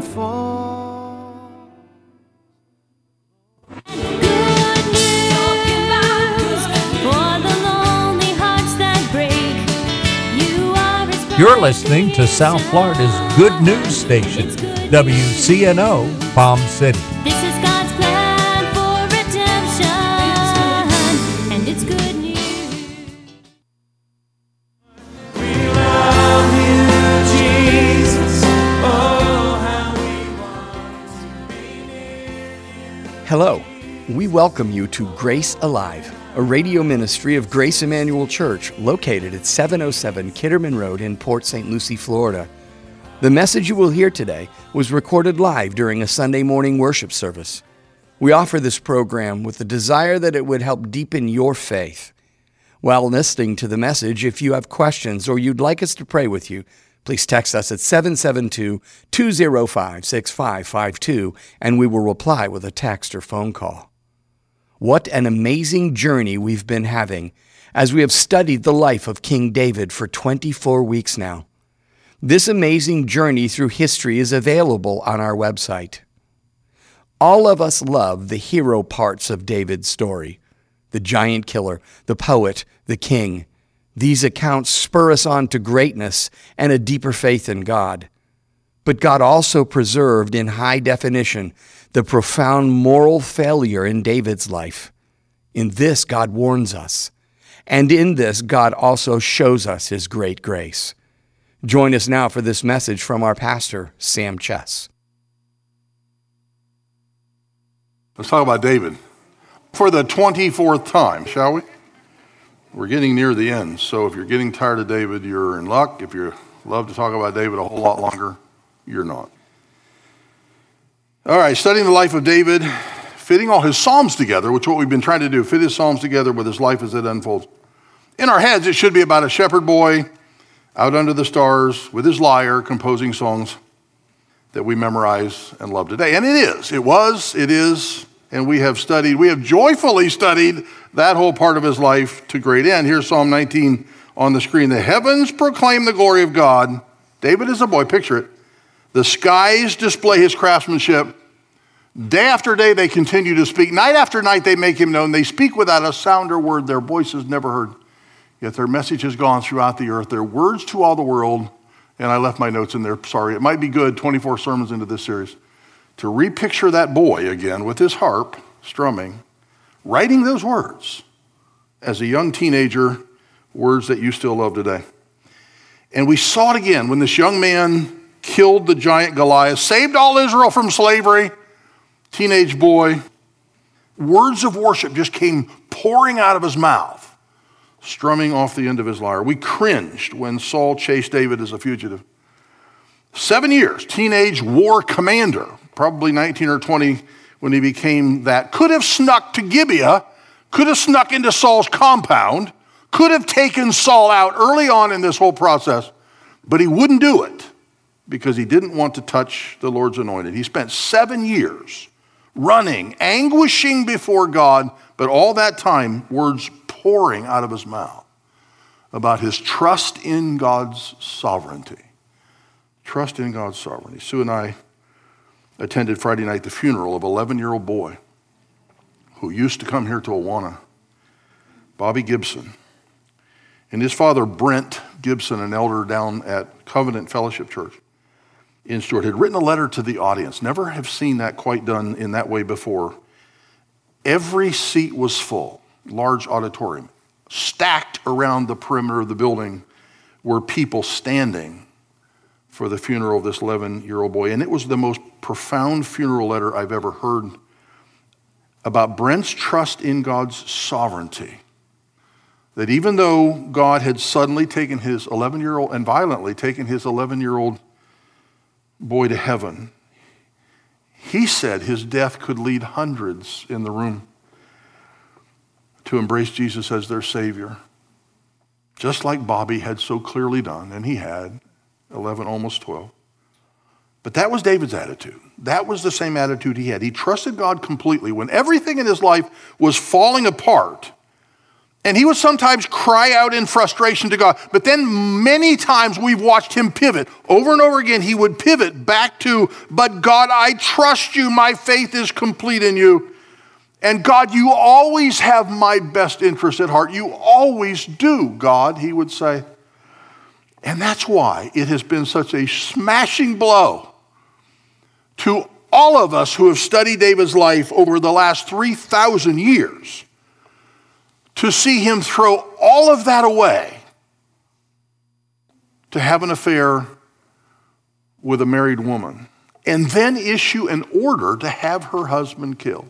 fall. Good news for the lonely hearts that break. You are His You're listening to South Florida's Good News Station, WCNO, Palm City. This is God's plan for redemption, and it's good news. We love you, Jesus. Oh, how we want to be near you. Hello, we welcome you to Grace Alive, a radio ministry of Grace Emmanuel Church located at 707 Kitterman Road in Port St. Lucie, Florida. The message you will hear today was recorded live during a Sunday morning worship service. We offer this program with the desire that it would help deepen your faith. While listening to the message, if you have questions or you'd like us to pray with you, please text us at 772-205-6552 and we will reply with a text or phone call. What an amazing journey we've been having as we have studied the life of King David for 24 weeks now. This amazing journey through history is available on our website. All of us love the hero parts of David's story. The giant killer, the poet, the king. These accounts spur us on to greatness and a deeper faith in God. But God also preserved in high definition the profound moral failure in David's life. In this, God warns us. And in this, God also shows us His great grace. Join us now for this message from our pastor, Sam Chess. Let's talk about David for the 24th time, shall we? We're getting near the end, so if you're getting tired of David, you're in luck. If you love to talk about David a whole lot longer, you're not. All right, studying the life of David, fitting all his Psalms together, which is what we've been trying to do, fit his Psalms together with his life as it unfolds. In our heads, it should be about a shepherd boy out under the stars with his lyre composing songs that we memorize and love today. And it is, it was, it is, and we have joyfully studied that whole part of his life to great end. Here's Psalm 19 on the screen. The heavens proclaim the glory of God. David is a boy, picture it. The skies display his craftsmanship. Day after day they continue to speak. Night after night they make him known. They speak without a sound or word. Their voice is never heard. Yet their message has gone throughout the earth. Their words to all the world. And I left my notes in there, sorry. It might be good, 24 sermons into this series, to repicture that boy again with his harp, strumming, writing those words as a young teenager, words that you still love today. And we saw it again when this young man killed the giant Goliath, saved all Israel from slavery, teenage boy. Words of worship just came pouring out of his mouth, strumming off the end of his lyre. We cringed when Saul chased David as a fugitive. 7 years, teenage war commander, probably 19 or 20 when he became that. Could have snuck to Gibeah, could have snuck into Saul's compound, could have taken Saul out early on in this whole process, but he wouldn't do it because he didn't want to touch the Lord's anointed. He spent 7 years running, anguishing before God, but all that time, words pouring out of his mouth about his trust in God's sovereignty. Trust in God's sovereignty. Sue and I attended Friday night the funeral of an 11-year-old boy who used to come here to Awana, Bobby Gibson. And his father, Brent Gibson, an elder down at Covenant Fellowship Church in Stuart, had written a letter to the audience. Never have seen that quite done in that way before. Every seat was full, large auditorium. Stacked around the perimeter of the building were people standing for the funeral of this 11-year-old boy. And it was the most profound funeral letter I've ever heard about Brent's trust in God's sovereignty. That even though God had suddenly taken his 11-year-old and violently taken his 11-year-old boy to heaven, he said his death could lead hundreds in the room to embrace Jesus as their Savior. Just like Bobby had so clearly done, and he had, 11, almost 12. But that was David's attitude. That was the same attitude he had. He trusted God completely. When everything in his life was falling apart, And he would sometimes cry out in frustration to God. But then many times we've watched him pivot. Over and over again, he would pivot back to, but God, I trust you. My faith is complete in you. And God, you always have my best interest at heart. You always do, God, he would say. And that's why it has been such a smashing blow to all of us who have studied David's life over the last 3,000 years to see him throw all of that away to have an affair with a married woman and then issue an order to have her husband killed.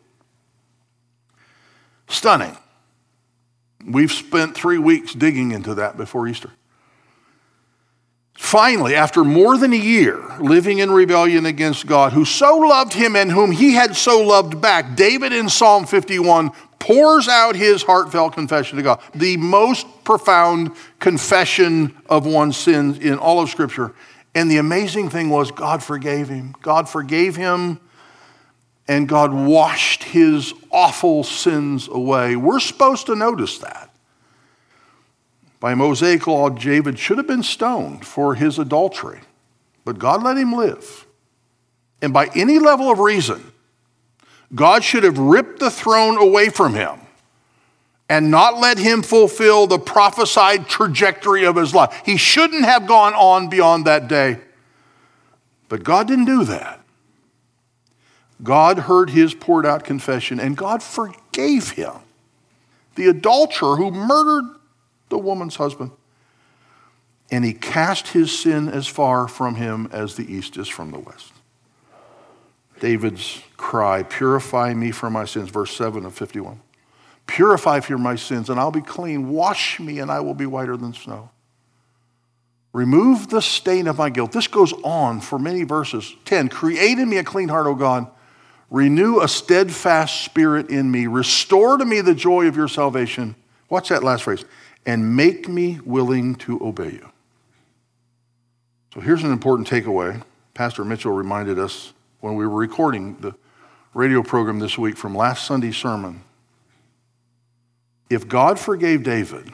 Stunning. We've spent 3 weeks digging into that before Easter. Finally, after more than a year living in rebellion against God, who so loved him and whom he had so loved back, David in Psalm 51 pours out his heartfelt confession to God, the most profound confession of one's sins in all of Scripture. And the amazing thing was God forgave him. God forgave him, and God washed his awful sins away. We're supposed to notice that. By Mosaic law, David should have been stoned for his adultery, but God let him live. And by any level of reason, God should have ripped the throne away from him and not let him fulfill the prophesied trajectory of his life. He shouldn't have gone on beyond that day. But God didn't do that. God heard his poured out confession, and God forgave him, the adulterer who murdered the woman's husband. And he cast his sin as far from him as the east is from the west. David's cry, purify me from my sins, verse 7 of 51. Purify me from my sins, and I'll be clean. Wash me, and I will be whiter than snow. Remove the stain of my guilt. This goes on for many verses. 10, create in me a clean heart, O God. Renew a steadfast spirit in me. Restore to me the joy of your salvation. Watch that last phrase. And make me willing to obey you. So here's an important takeaway. Pastor Mitchell reminded us when we were recording the radio program this week from last Sunday's sermon. If God forgave David,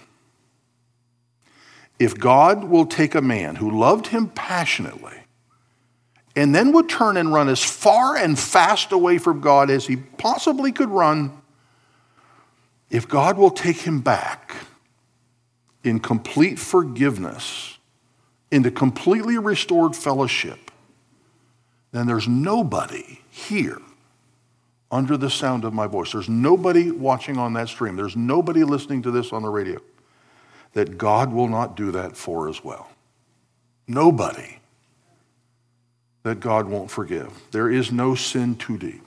if God will take a man who loved him passionately and then would turn and run as far and fast away from God as he possibly could run, if God will take him back in complete forgiveness, into completely restored fellowship, then there's nobody here under the sound of my voice. There's nobody watching on that stream. There's nobody listening to this on the radio that God will not do that for as well. Nobody that God won't forgive. There is no sin too deep.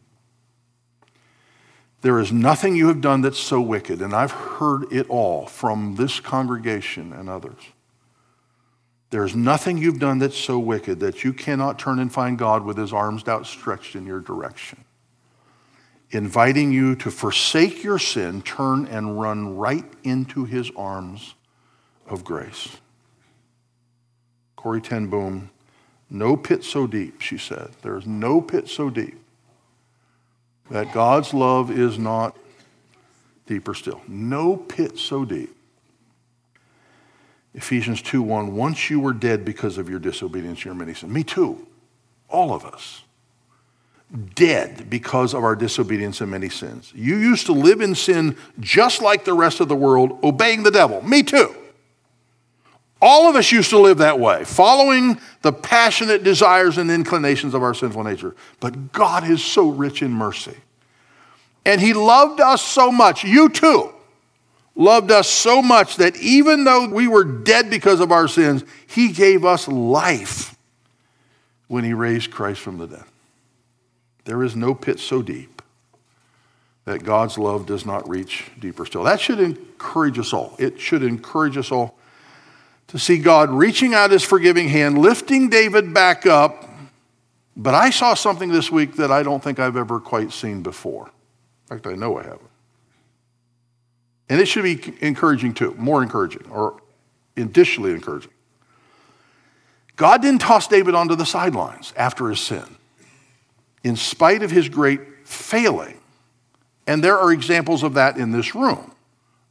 There is nothing you have done that's so wicked, and I've heard it all from this congregation and others. There's nothing you've done that's so wicked that you cannot turn and find God with his arms outstretched in your direction, inviting you to forsake your sin, turn and run right into his arms of grace. Corrie ten Boom, no pit so deep, she said. There is no pit so deep that God's love is not deeper still. No pit so deep. Ephesians 2:1, once you were dead because of your disobedience and your many sins. Me too. All of us. Dead because of our disobedience and many sins. You used to live in sin just like the rest of the world, obeying the devil. Me too. All of us used to live that way, following the passionate desires and inclinations of our sinful nature. But God is so rich in mercy. And he loved us so much, you too, loved us so much that even though we were dead because of our sins, he gave us life when he raised Christ from the dead. There is no pit so deep that God's love does not reach deeper still. That should encourage us all. It should encourage us all to see God reaching out his forgiving hand, lifting David back up. But I saw something this week that I don't think I've ever quite seen before. In fact, I know I haven't. And it should be encouraging too, more encouraging, or additionally encouraging. God didn't toss David onto the sidelines after his sin, in spite of his great failing. And there are examples of that in this room.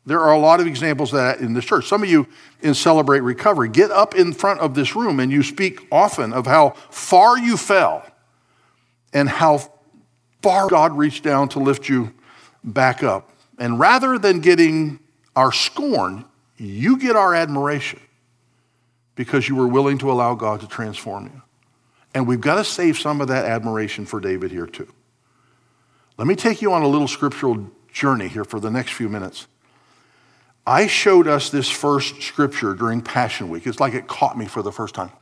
There are a lot of examples of that in this church. Some of you in Celebrate Recovery get up in front of this room and you speak often of how far you fell and how far God reached down to lift you back up. And rather than getting our scorn, you get our admiration because you were willing to allow God to transform you. And we've got to save some of that admiration for David here too. Let me take you on a little scriptural journey here for the next few minutes. I showed us this first scripture during Passion Week. It's like it caught me for the first time.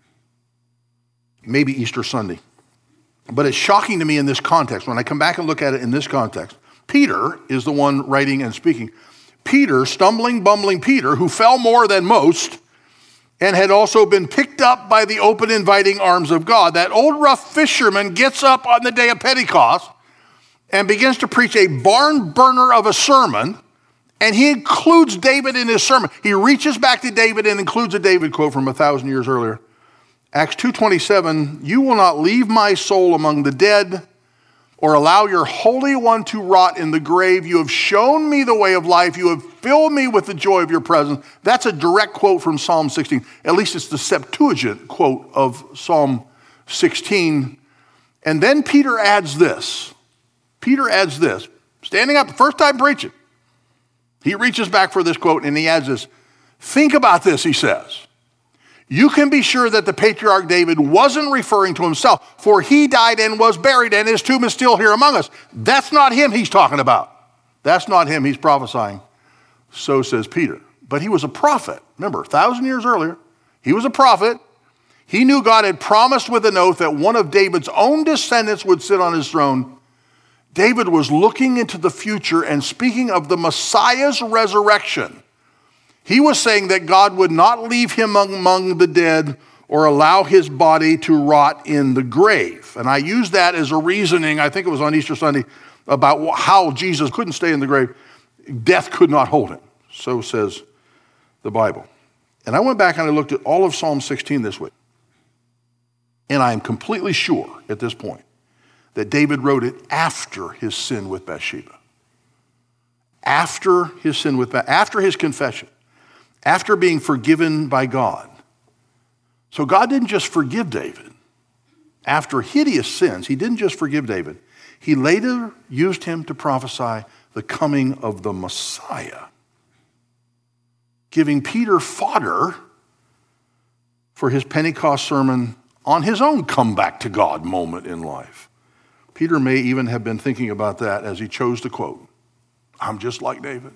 Maybe Easter Sunday. But it's shocking to me in this context. When I come back and look at it in this context, Peter is the one writing and speaking. Peter, stumbling, bumbling Peter, who fell more than most and had also been picked up by the open, inviting arms of God. That old rough fisherman gets up on the day of Pentecost and begins to preach a barn burner of a sermon, and he includes David in his sermon. He reaches back to David and includes a David quote from 1,000 years earlier. Acts 2:27, you will not leave my soul among the dead or allow your Holy One to rot in the grave. You have shown me the way of life. You have filled me with the joy of your presence. That's a direct quote from Psalm 16. At least it's the Septuagint quote of Psalm 16. And then Peter adds this. Standing up, first time preaching. He reaches back for this quote and he adds this. Think about this, he says. You can be sure that the patriarch David wasn't referring to himself, for he died and was buried, and his tomb is still here among us. That's not him he's talking about. That's not him he's prophesying. So says Peter. But he was a prophet. Remember, 1,000 years earlier, he was a prophet. He knew God had promised with an oath that one of David's own descendants would sit on his throne. David was looking into the future and speaking of the Messiah's resurrection. He was saying that God would not leave him among the dead or allow his body to rot in the grave. And I used that as a reasoning, I think it was on Easter Sunday, about how Jesus couldn't stay in the grave. Death could not hold him. So says the Bible. And I went back and I looked at all of Psalm 16 this week. And I am completely sure at this point that David wrote it after his sin with Bathsheba. After his confession. After being forgiven by God. So God didn't just forgive David. After hideous sins, he didn't just forgive David. He later used him to prophesy the coming of the Messiah, giving Peter fodder for his Pentecost sermon on his own comeback to God moment in life. Peter may even have been thinking about that as he chose to quote, I'm just like David.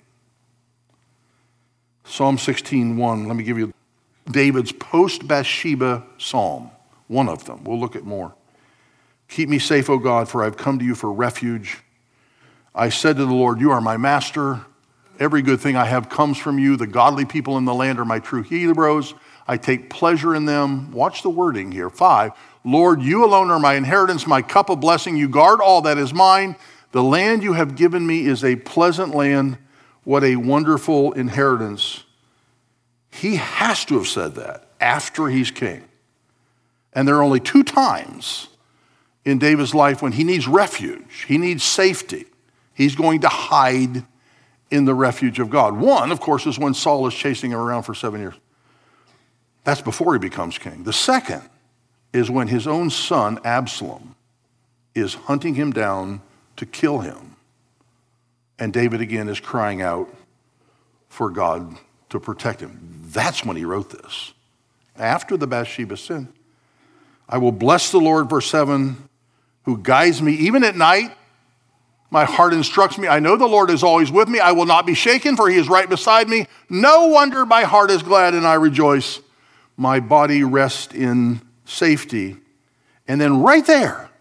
Psalm 16:1, let me give you David's post-Bathsheba psalm, one of them. We'll look at more. Keep me safe, O God, for I've come to you for refuge. I said to the Lord, you are my master. Every good thing I have comes from you. The godly people in the land are my true heroes. I take pleasure in them. Watch the wording here. 5, Lord, you alone are my inheritance, my cup of blessing. You guard all that is mine. The land you have given me is a pleasant land. What a wonderful inheritance. He has to have said that after he's king. And there are only 2 times in David's life when he needs refuge. He needs safety. He's going to hide in the refuge of God. One, of course, is when Saul is chasing him around for 7 years. That's before he becomes king. The second is when his own son, Absalom, is hunting him down to kill him. And David again is crying out for God to protect him. That's when he wrote this. After the Bathsheba sin. I will bless the Lord, verse 7, who guides me even at night. My heart instructs me. I know the Lord is always with me. I will not be shaken, for he is right beside me. No wonder my heart is glad and I rejoice. My body rests in safety. And then right there,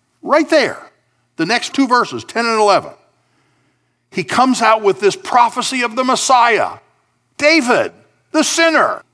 the next 2 verses, 10 and 11, he comes out with this prophecy of the Messiah. David, the sinner,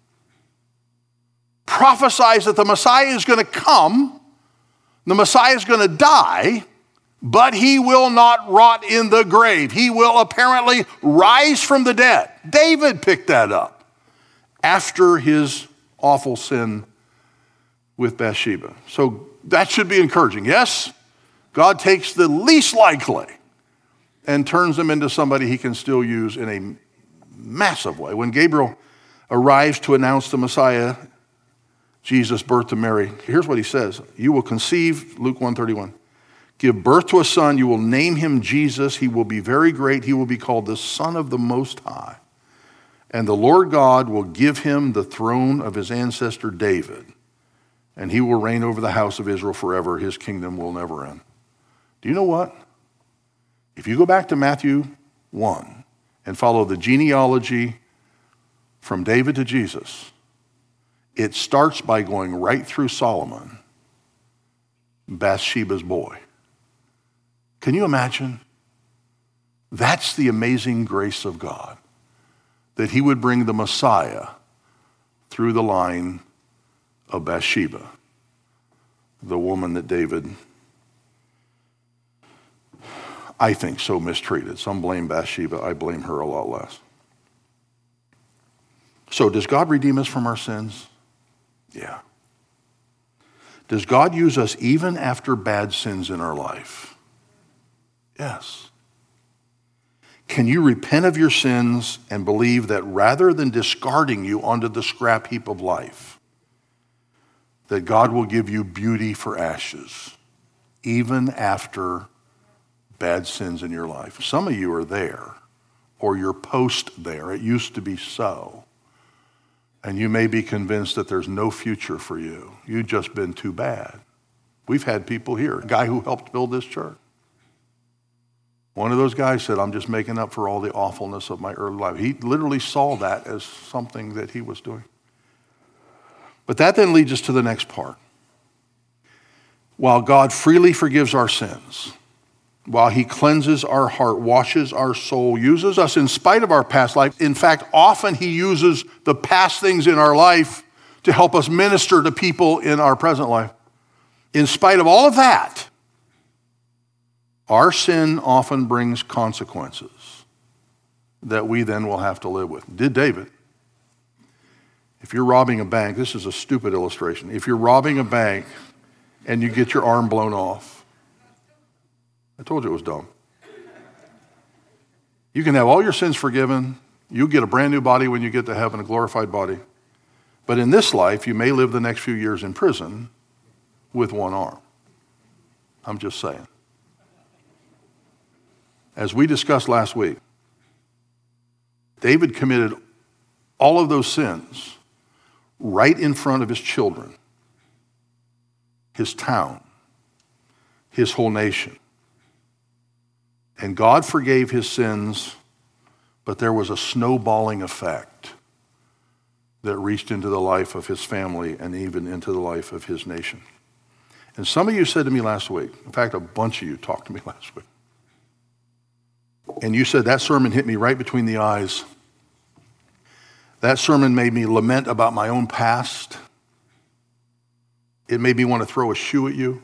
prophesies that the Messiah is going to come, the Messiah is going to die, but he will not rot in the grave. He will apparently rise from the dead. David picked that up after his awful sin with Bathsheba. So that should be encouraging. Yes, God takes the least likely and turns them into somebody he can still use in a massive way. When Gabriel arrives to announce the Messiah, Jesus' birth to Mary, here's what he says. You will conceive, Luke 1:31, give birth to a son. You will name him Jesus. He will be very great. He will be called the Son of the Most High. And the Lord God will give him the throne of his ancestor David, and he will reign over the house of Israel forever. His kingdom will never end. Do you know what? If you go back to Matthew 1 and follow the genealogy from David to Jesus, it starts by going right through Solomon, Bathsheba's boy. Can you imagine? That's the amazing grace of God, that he would bring the Messiah through the line of Bathsheba, the woman that David, I think, so mistreated. Some blame Bathsheba. I blame her a lot less. So does God redeem us from our sins? Yeah. Does God use us even after bad sins in our life? Yes. Can you repent of your sins and believe that rather than discarding you onto the scrap heap of life, that God will give you beauty for ashes, even after bad sins in your life? Some of you are there, or you're post there. It used to be so. And you may be convinced that there's no future for you. You've just been too bad. We've had people here, a guy who helped build this church. One of those guys said, I'm just making up for all the awfulness of my early life. He literally saw that as something that he was doing. But that then leads us to the next part. While God freely forgives our sins, while he cleanses our heart, washes our soul, uses us in spite of our past life. In fact, often he uses the past things in our life to help us minister to people in our present life. In spite of all of that, our sin often brings consequences that we then will have to live with. Did David. If you're robbing a bank, this is a stupid illustration. If you're robbing a bank and you get your arm blown off, I told you it was dumb. You can have all your sins forgiven. You'll get a brand new body when you get to heaven, a glorified body. But in this life, you may live the next few years in prison with one arm. I'm just saying. As we discussed last week, David committed all of those sins right in front of his children, his town, his whole nation. And God forgave his sins, but there was a snowballing effect that reached into the life of his family and even into the life of his nation. And some of you said to me last week, in fact, a bunch of you talked to me last week, and you said, that sermon hit me right between the eyes. That sermon made me lament about my own past. It made me want to throw a shoe at you.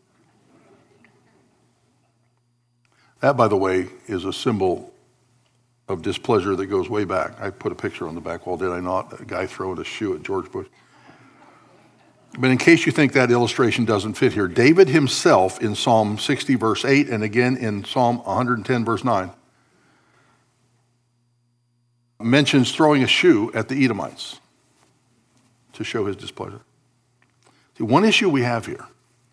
That, by the way, is a symbol of displeasure that goes way back. I put a picture on the back wall, did I not? A guy throwing a shoe at George Bush. But in case you think that illustration doesn't fit here, David himself in Psalm 60, verse 8, and again in Psalm 110, verse 9, mentions throwing a shoe at the Edomites to show his displeasure. See, one issue we have here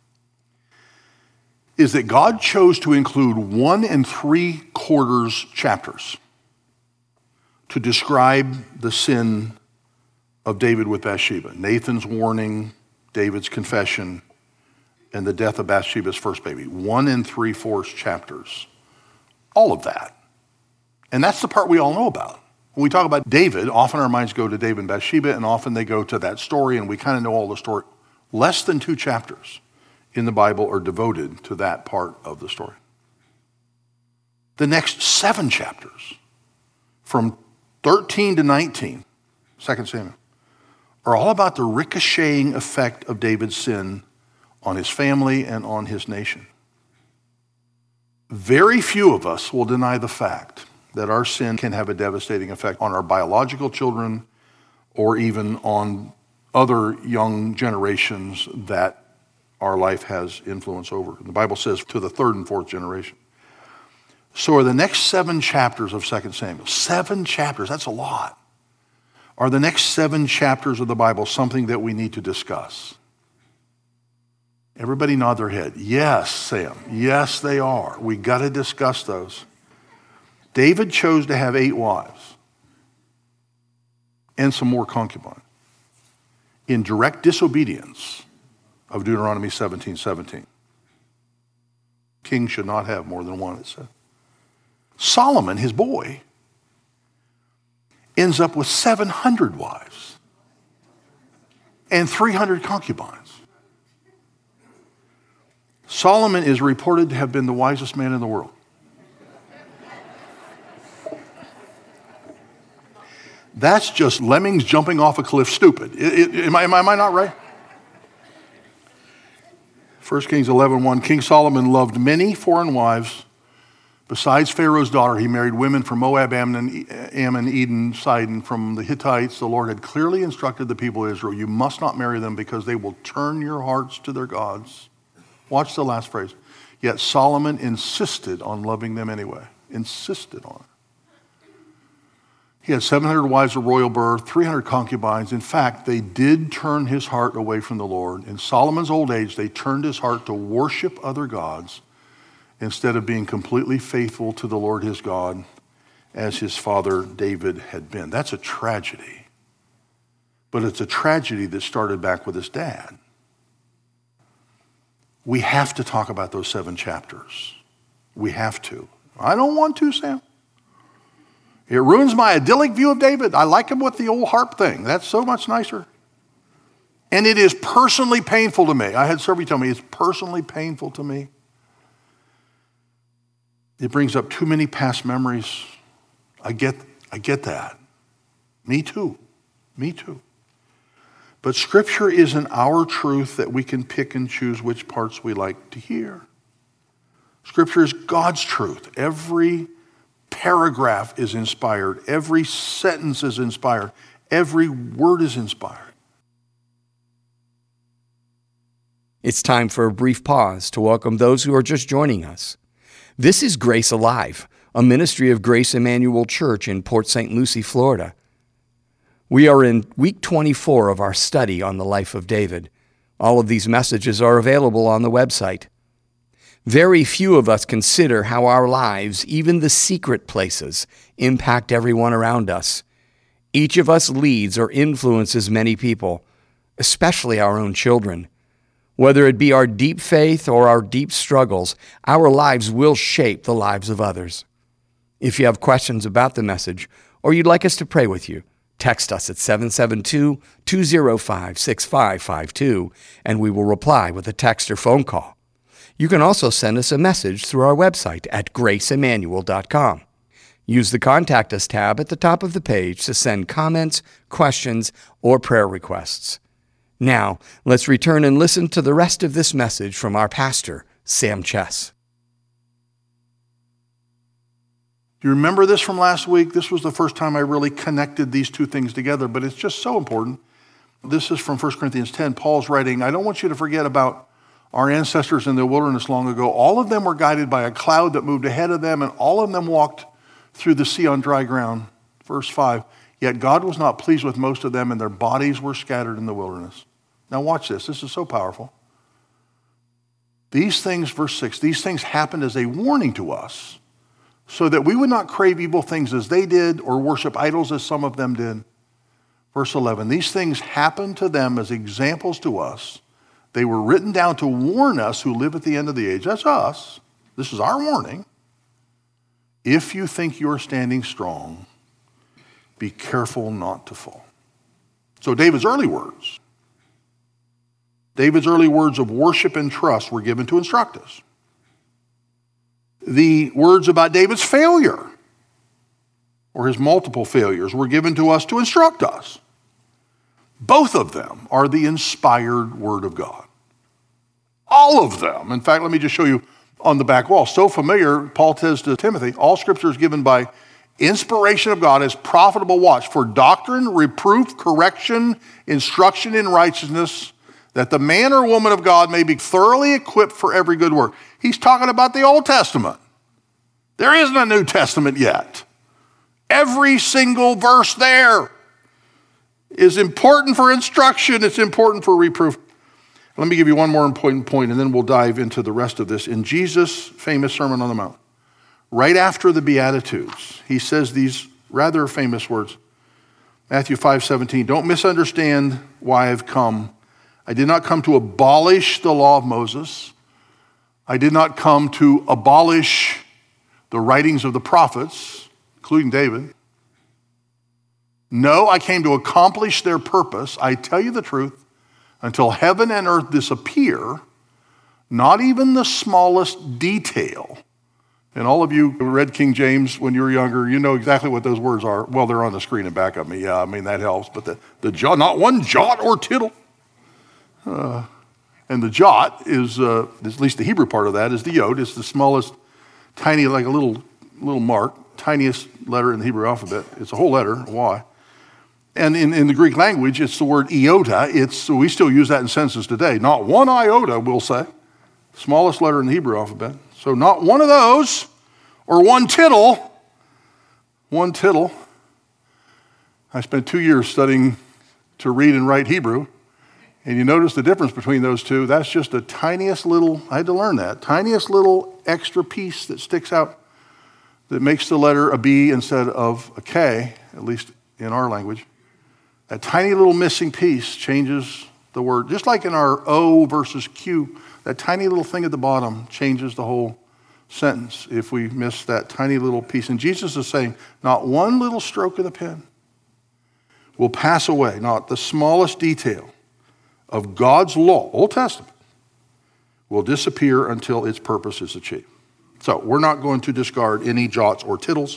is that God chose to include 1 3/4 chapters to describe the sin of David with Bathsheba. Nathan's warning, David's confession, and the death of Bathsheba's first baby. 1 3/4 chapters. All of that. And that's the part we all know about. When we talk about David, often our minds go to David and Bathsheba, and often they go to that story, and we kind of know all the story. Less than 2 chapters in the Bible are devoted to that part of the story. The next 7 chapters, from 13 to 19, 2 Samuel, are all about the ricocheting effect of David's sin on his family and on his nation. Very few of us will deny the fact that our sin can have a devastating effect on our biological children or even on other young generations that our life has influence over. The Bible says to the 3rd and 4th generation. So are the next 7 chapters of 2 Samuel, 7 chapters, that's a lot. Are the next 7 chapters of the Bible something that we need to discuss? Everybody nod their head. Yes, Sam. Yes, they are. We got to discuss those. David chose to have 8 wives and some more concubines in direct disobedience of Deuteronomy 17:17. Kings should not have more than one, it said. Solomon, his boy, ends up with 700 wives and 300 concubines. Solomon is reported to have been the wisest man in the world. That's just lemmings jumping off a cliff stupid. Am I not right? 1 Kings 11:1, King Solomon loved many foreign wives. Besides Pharaoh's daughter, he married women from Moab, Ammon, Edom, Sidon, from the Hittites. The Lord had clearly instructed the people of Israel, you must not marry them because they will turn your hearts to their gods. Watch the last phrase. Yet Solomon insisted on loving them anyway. Insisted on it. He had 700 wives of royal birth, 300 concubines. In fact, they did turn his heart away from the Lord. In Solomon's old age, they turned his heart to worship other gods instead of being completely faithful to the Lord his God as his father David had been. That's a tragedy. But it's a tragedy that started back with his dad. We have to talk about those 7 chapters. We have to. I don't want to, Sam. It ruins my idyllic view of David. I like him with the old harp thing. That's so much nicer. And it is personally painful to me. I had somebody tell me it's personally painful to me. It brings up too many past memories. I get that. Me too. Me too. But Scripture isn't our truth that we can pick and choose which parts we like to hear. Scripture is God's truth. Every paragraph is inspired. Every sentence is inspired. Every word is inspired. It's time for a brief pause to welcome those who are just joining us. This is Grace Alive, a ministry of Grace Emmanuel Church in Port St. Lucie, Florida. We are in week 24 of our study on the life of David. All of these messages are available on the website. Very few of us consider how our lives, even the secret places, impact everyone around us. Each of us leads or influences many people, especially our own children. Whether it be our deep faith or our deep struggles, our lives will shape the lives of others. If you have questions about the message or you'd like us to pray with you, text us at 772-205-6552 and we will reply with a text or phone call. You can also send us a message through our website at graceemmanuel.com. Use the Contact Us tab at the top of the page to send comments, questions, or prayer requests. Now, let's return and listen to the rest of this message from our pastor, Sam Chess. Do you remember this from last week? This was the first time I really connected these two things together, but it's just so important. This is from 1 Corinthians 10. Paul's writing, I don't want you to forget about our ancestors in the wilderness long ago. All of them were guided by a cloud that moved ahead of them, and all of them walked through the sea on dry ground. Verse 5, yet God was not pleased with most of them, and their bodies were scattered in the wilderness. Now watch this. This is so powerful. These things, verse 6, these things happened as a warning to us, so that we would not crave evil things as they did or worship idols as some of them did. Verse 11, these things happened to them as examples to us. They were written down to warn us who live at the end of the age. That's us. This is our warning. If you think you're standing strong, be careful not to fall. So David's early words of worship and trust were given to instruct us. The words about David's failure, or his multiple failures, were given to us to instruct us. Both of them are the inspired Word of God. All of them. In fact, let me just show you on the back wall. So familiar, Paul says to Timothy, all Scripture is given by inspiration of God as profitable, watch, for doctrine, reproof, correction, instruction in righteousness, that the man or woman of God may be thoroughly equipped for every good work. He's talking about the Old Testament. There isn't a New Testament yet. Every single verse there is important for instruction. It's important for reproof. Let me give you one more important point, and then we'll dive into the rest of this. In Jesus' famous Sermon on the Mount, right after the Beatitudes, he says these rather famous words. Matthew 5:17, don't misunderstand why I've come. I did not come to abolish the law of Moses. I did not come to abolish the writings of the prophets, including David. No, I came to accomplish their purpose. I tell you the truth, until heaven and earth disappear, not even the smallest detail. And all of you who read King James when you were younger, you know exactly what those words are. Well, they're on the screen in back of me. Yeah, I mean, that helps. But the jot, not one jot or tittle. And the jot is, at least the Hebrew part of that, is the yod. It's the smallest, tiny, like a little mark, tiniest letter in the Hebrew alphabet. It's a whole letter, Y. And in the Greek language, it's the word iota. We still use that in sentences today. Not one iota, we'll say. Smallest letter in the Hebrew alphabet. So not one of those, or one tittle. One tittle. I spent 2 years studying to read and write Hebrew. And you notice the difference between those two. That's just the tiniest little, I had to learn that, tiniest little extra piece that sticks out that makes the letter a B instead of a K, at least in our language. That tiny little missing piece changes the word. Just like in our O versus Q, that tiny little thing at the bottom changes the whole sentence if we miss that tiny little piece. And Jesus is saying, not one little stroke of the pen will pass away, not the smallest detail of God's law, Old Testament, will disappear until its purpose is achieved. So we're not going to discard any jots or tittles.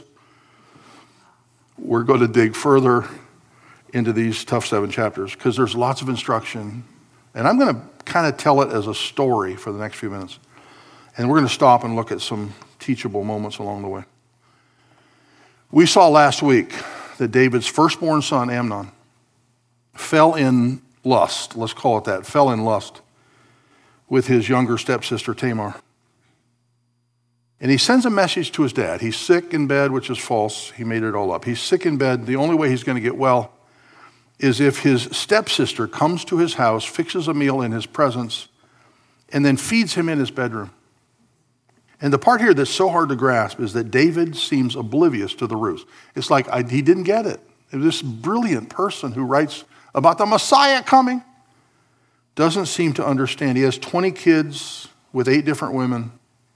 We're going to dig further into these tough 7 chapters because there's lots of instruction. And I'm going to kind of tell it as a story for the next few minutes. And we're going to stop and look at some teachable moments along the way. We saw last week that David's firstborn son, Amnon, fell in lust, let's call it that, fell in lust with his younger stepsister Tamar. And he sends a message to his dad. He's sick in bed, which is false. He made it all up. He's sick in bed. The only way he's going to get well is if his stepsister comes to his house, fixes a meal in his presence, and then feeds him in his bedroom. And the part here that's so hard to grasp is that David seems oblivious to the ruse. It's like he didn't get it. This brilliant person who writes about the Messiah coming doesn't seem to understand. He has 20 kids with 8 different women,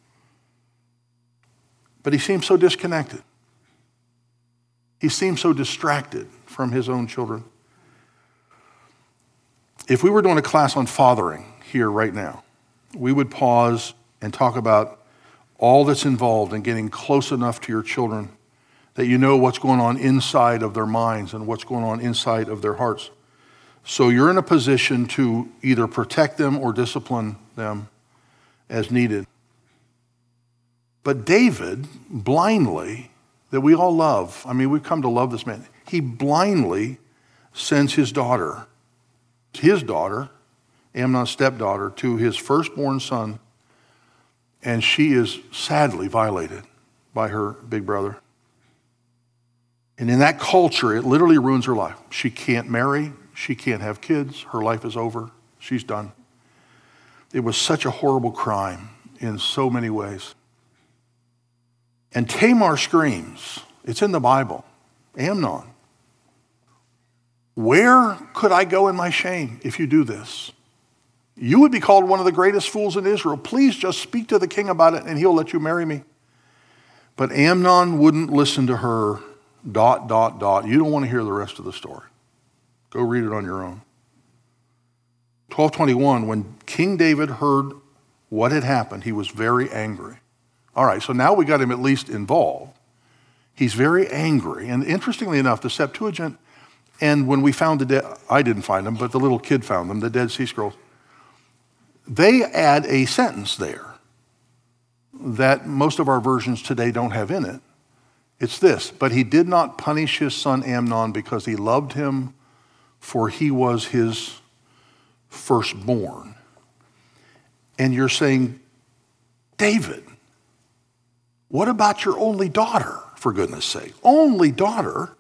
but he seems so disconnected. He seems so distracted from his own children. If we were doing a class on fathering here right now, we would pause and talk about all that's involved in getting close enough to your children that you know what's going on inside of their minds and what's going on inside of their hearts. So you're in a position to either protect them or discipline them as needed. But David, blindly, that we all love, I mean, we've come to love this man, he blindly sends his daughter, Amnon's stepdaughter, to his firstborn son, and she is sadly violated by her big brother. And in that culture, it literally ruins her life. She can't marry. She can't have kids. Her life is over. She's done. It was such a horrible crime in so many ways. And Tamar screams, it's in the Bible, Amnon, where could I go in my shame if you do this? You would be called one of the greatest fools in Israel. Please just speak to the king about it and he'll let you marry me. But Amnon wouldn't listen to her, ... You don't want to hear the rest of the story. Go read it on your own. 12:21, when King David heard what had happened, he was very angry. All right, so now we got him at least involved. He's very angry. And interestingly enough, the Septuagint, and when we found I didn't find them, but the little kid found them, the Dead Sea Scrolls, they add a sentence there that most of our versions today don't have in it. It's this, but he did not punish his son Amnon because he loved him, for he was his firstborn. And you're saying, David, What about your only daughter, for goodness sake? Only daughter.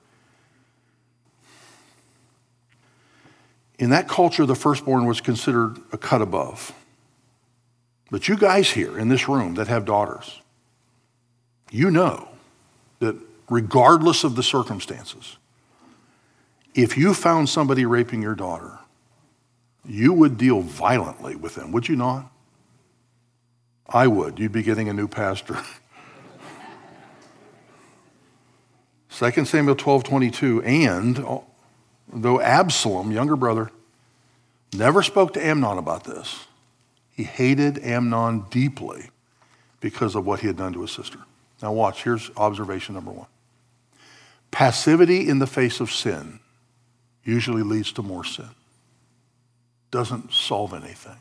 In that culture, the firstborn was considered a cut above. But you guys here in this room that have daughters, you know that regardless of the circumstances, if you found somebody raping your daughter, you would deal violently with them, would you not? I would. You'd be getting a new pastor. 2 Samuel 12:22, and though Absalom, younger brother, never spoke to Amnon about this, he hated Amnon deeply because of what he had done to his sister. Now watch, here's observation number 1. Passivity in the face of sin usually leads to more sin. Doesn't solve anything.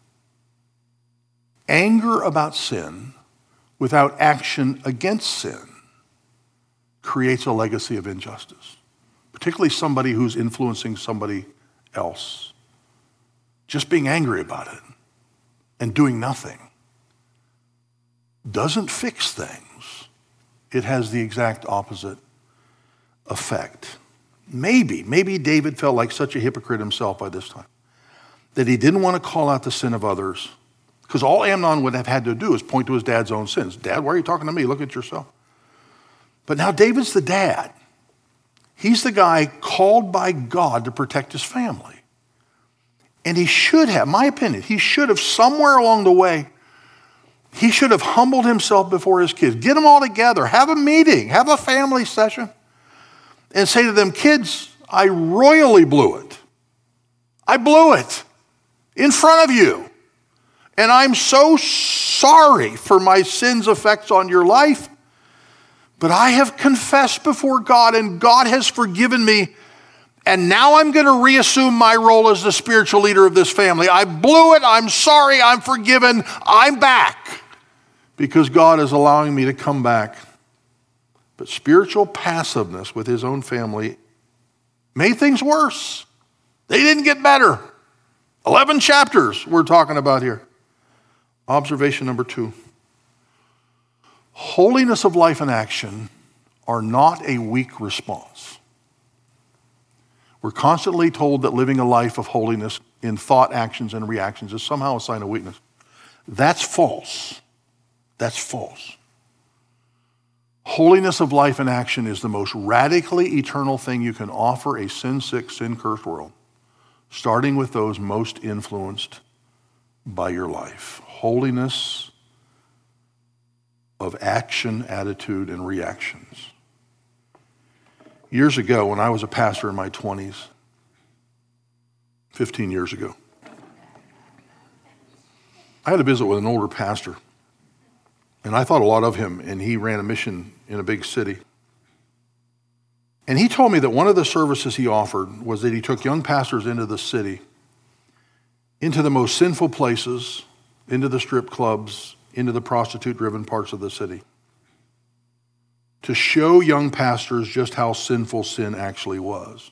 Anger about sin without action against sin creates a legacy of injustice, particularly somebody who's influencing somebody else. Just being angry about it and doing nothing doesn't fix things. It has the exact opposite effect. Maybe David felt like such a hypocrite himself by this time that he didn't want to call out the sin of others, because all Amnon would have had to do is point to his dad's own sins. Dad, why are you talking to me? Look at yourself. But now David's the dad. He's the guy called by God to protect his family. And he should have, my opinion, he should have somewhere along the way, he should have humbled himself before his kids. Get them all together, have a meeting, have a family session, and say to them, kids, I royally blew it. I blew it in front of you. And I'm so sorry for my sin's effects on your life, but I have confessed before God, and God has forgiven me, and now I'm going to reassume my role as the spiritual leader of this family. I blew it, I'm sorry, I'm forgiven, I'm back, because God is allowing me to come back. But spiritual passiveness with his own family made things worse. They didn't get better. 11 chapters we're talking about here. Observation number 2. Holiness of life and action are not a weak response. We're constantly told that living a life of holiness in thought, actions, and reactions is somehow a sign of weakness. That's false. That's false. Holiness of life and action is the most radically eternal thing you can offer a sin-sick, sin-cursed world, starting with those most influenced by your life. Holiness of action, attitude, and reactions. Years ago, when I was a pastor in my 20s, 15 years ago, I had a visit with an older pastor, and I thought a lot of him, and he ran a mission in a big city. And he told me that one of the services he offered was that he took young pastors into the city, into the most sinful places, into the strip clubs, into the prostitute-driven parts of the city, to show young pastors just how sinful sin actually was.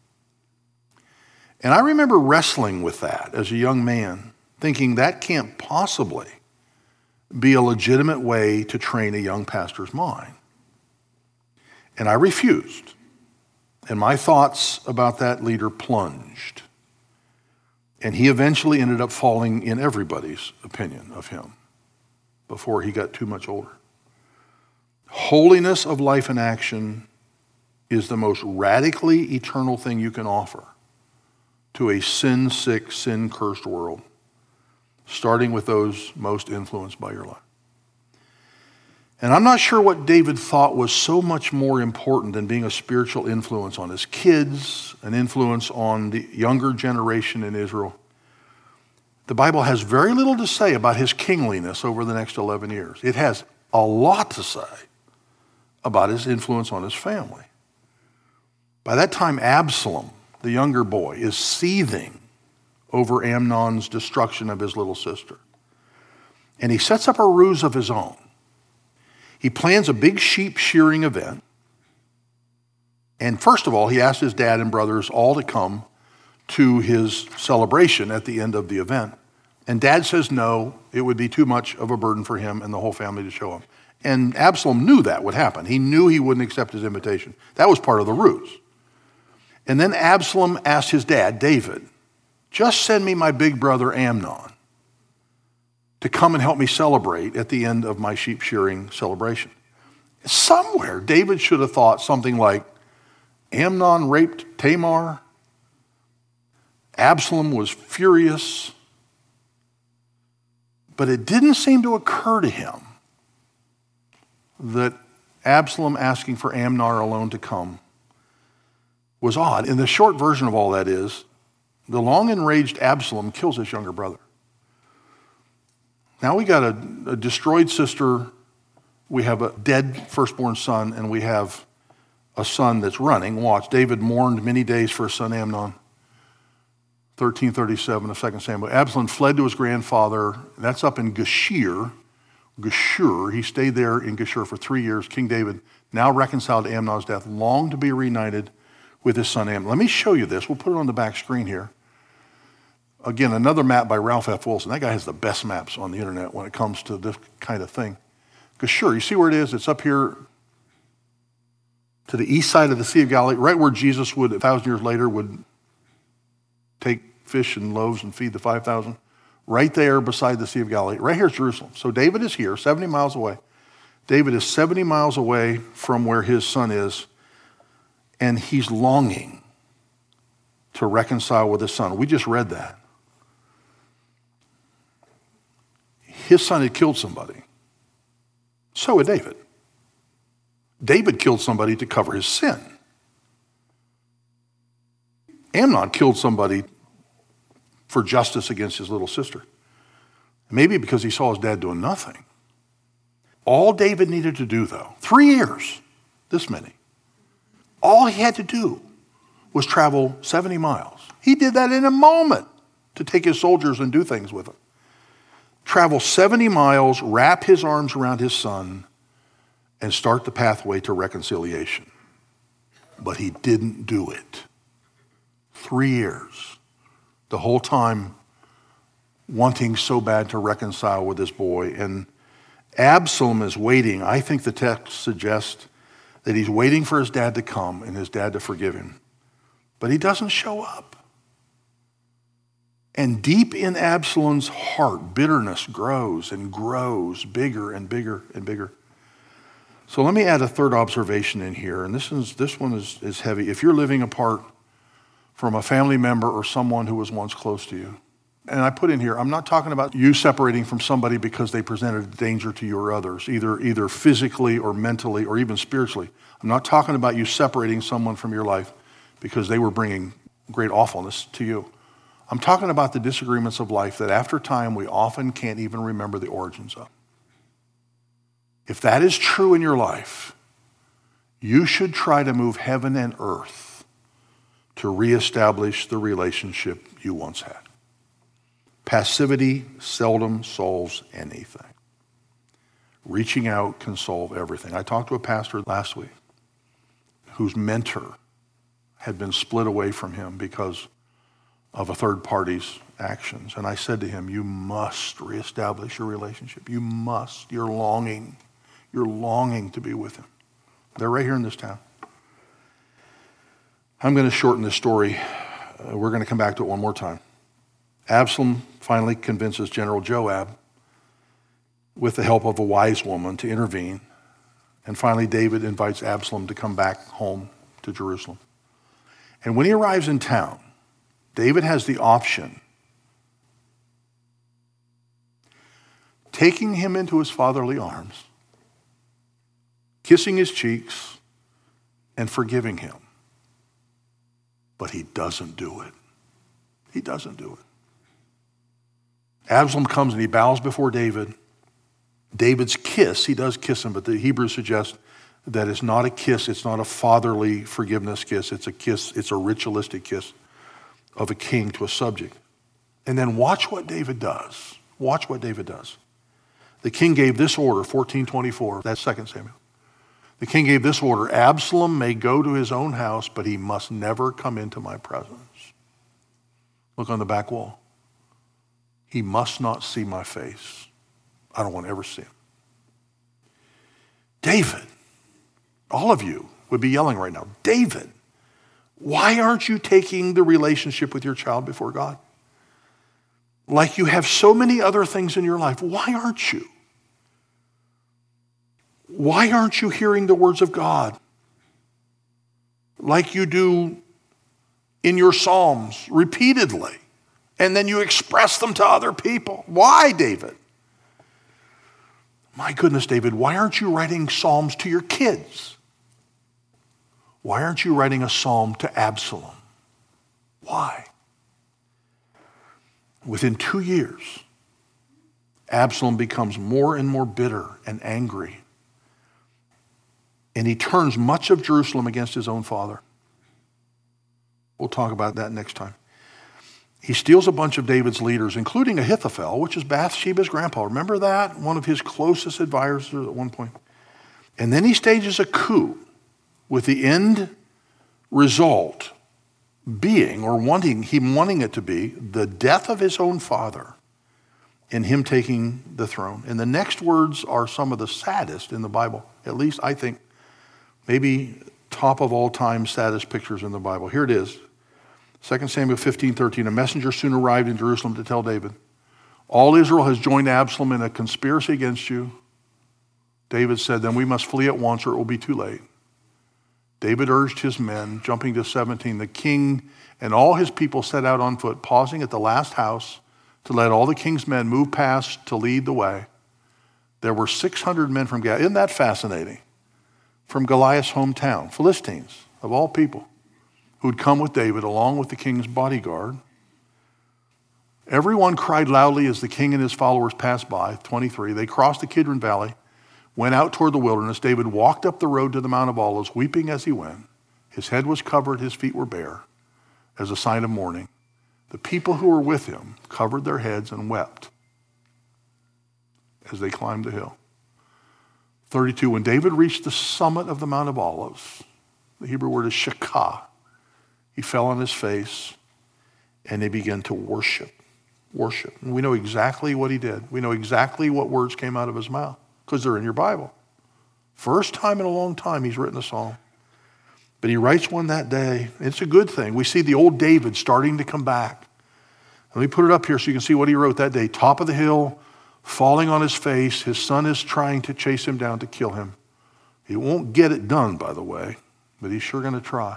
And I remember wrestling with that as a young man, thinking that can't possibly be a legitimate way to train a young pastor's mind. And I refused. And my thoughts about that leader plunged. And he eventually ended up falling in everybody's opinion of him before he got too much older. Holiness of life and action is the most radically eternal thing you can offer to a sin-sick, sin-cursed world, starting with those most influenced by your life. And I'm not sure what David thought was so much more important than being a spiritual influence on his kids, an influence on the younger generation in Israel. The Bible has very little to say about his kingliness over the next 11 years. It has a lot to say about his influence on his family. By that time, Absalom, the younger boy, is seething over Amnon's destruction of his little sister. And he sets up a ruse of his own. He plans a big sheep shearing event. And first of all, he asks his dad and brothers all to come to his celebration at the end of the event. And dad says no, it would be too much of a burden for him and the whole family to show up. And Absalom knew that would happen. He knew he wouldn't accept his invitation. That was part of the ruse. And then Absalom asked his dad, David, just send me my big brother Amnon to come and help me celebrate at the end of my sheep shearing celebration. Somewhere, David should have thought something like, Amnon raped Tamar. Absalom was furious. But it didn't seem to occur to him that Absalom asking for Amnon alone to come was odd. And the short version of all that is, the long enraged Absalom kills his younger brother. Now we got a destroyed sister, we have a dead firstborn son, and we have a son that's running. Watch, David mourned many days for his son Amnon. 1337 of 2 Samuel. Absalom fled to his grandfather. That's up in Geshur. Geshur. He stayed there in Geshur for 3 years. King David, now reconciled to Amnon's death, longed to be reunited with his son Amnon. Let me show you this. We'll put it on the back screen here. Again, another map by Ralph F. Wilson. That guy has the best maps on the internet when it comes to this kind of thing. Geshur, you see where it is? It's up here to the east side of the Sea of Galilee, right where Jesus would, 1,000 years later, would take fish and loaves and feed the 5,000. Right there beside the Sea of Galilee. Right here is Jerusalem. So David is here, 70 miles away. David is 70 miles away from where his son is, and he's longing to reconcile with his son. We just read that. His son had killed somebody. So had David. David killed somebody to cover his sin. Amnon killed somebody for justice against his little sister. Maybe because he saw his dad doing nothing. All David needed to do, though, 3 years, this many, all he had to do was travel 70 miles. He did that in a moment to take his soldiers and do things with them. Travel 70 miles, wrap his arms around his son, and start the pathway to reconciliation. But he didn't do it. 3 years. The whole time wanting so bad to reconcile with this boy. And Absalom is waiting. I think the text suggests that he's waiting for his dad to come and his dad to forgive him. But he doesn't show up. And deep in Absalom's heart, bitterness grows and grows, bigger and bigger and bigger. So let me add a third observation in here, and this one is heavy. If you're living apart from a family member or someone who was once close to you, and I put in here, I'm not talking about you separating from somebody because they presented a danger to you or others, either physically or mentally or even spiritually. I'm not talking about you separating someone from your life because they were bringing great awfulness to you. I'm talking about the disagreements of life that after time we often can't even remember the origins of. If that is true in your life, you should try to move heaven and earth to reestablish the relationship you once had. Passivity seldom solves anything. Reaching out can solve everything. I talked to a pastor last week whose mentor had been split away from him because of a third party's actions. And I said to him, you must reestablish your relationship. You must. You're longing to be with him. They're right here in this town. I'm going to shorten this story. We're going to come back to it one more time. Absalom finally convinces General Joab, with the help of a wise woman, to intervene. And finally, David invites Absalom to come back home to Jerusalem. And when he arrives in town, David has the option taking him into his fatherly arms, kissing his cheeks, and forgiving him. But he doesn't do it. He doesn't do it. Absalom comes and he bows before David. David's kiss, he does kiss him, but the Hebrews suggest that it's not a kiss, it's not a fatherly forgiveness kiss, it's a kiss, it's a ritualistic kiss of a king to a subject. And then watch what David does. Watch what David does. The king gave this order, 14:24, that's 2 Samuel. The king gave this order, Absalom may go to his own house, but he must never come into my presence. Look on the back wall. He must not see my face. I don't want to ever see him. David, all of you would be yelling right now, David, why aren't you taking the relationship with your child before God? Like you have so many other things in your life, why aren't you? Why aren't you hearing the words of God like you do in your Psalms repeatedly, and then you express them to other people? Why, David? My goodness, David, why aren't you writing Psalms to your kids? Why aren't you writing a psalm to Absalom? Why? Within 2 years, Absalom becomes more and more bitter and angry. And he turns much of Jerusalem against his own father. We'll talk about that next time. He steals a bunch of David's leaders, including Ahithophel, which is Bathsheba's grandpa. Remember that? One of his closest advisors at one point. And then he stages a coup with the end result being, or wanting it to be, the death of his own father and him taking the throne. And the next words are some of the saddest in the Bible. At least I think maybe top of all time saddest pictures in the Bible. Here it is. 2 Samuel 15:13, a messenger soon arrived in Jerusalem to tell David, all Israel has joined Absalom in a conspiracy against you. David said, then we must flee at once or it will be too late. David urged his men, jumping to 17, the king and all his people set out on foot, pausing at the last house to let all the king's men move past to lead the way. There were 600 men from Gath. Isn't that fascinating? From Goliath's hometown, Philistines, of all people, who'd come with David along with the king's bodyguard. Everyone cried loudly as the king and his followers passed by. 23, they crossed the Kidron Valley, went out toward the wilderness. David walked up the road to the Mount of Olives, weeping as he went. His head was covered, his feet were bare, as a sign of mourning. The people who were with him covered their heads and wept as they climbed the hill. 32, when David reached the summit of the Mount of Olives, the Hebrew word is shakah, he fell on his face and they began to worship. And we know exactly what he did. We know exactly what words came out of his mouth because they're in your Bible. First time in a long time he's written a psalm. But he writes one that day. It's a good thing. We see the old David starting to come back. Let me put it up here so you can see what he wrote that day. Top of the hill, falling on his face. His son is trying to chase him down to kill him. He won't get it done, by the way, but he's sure going to try.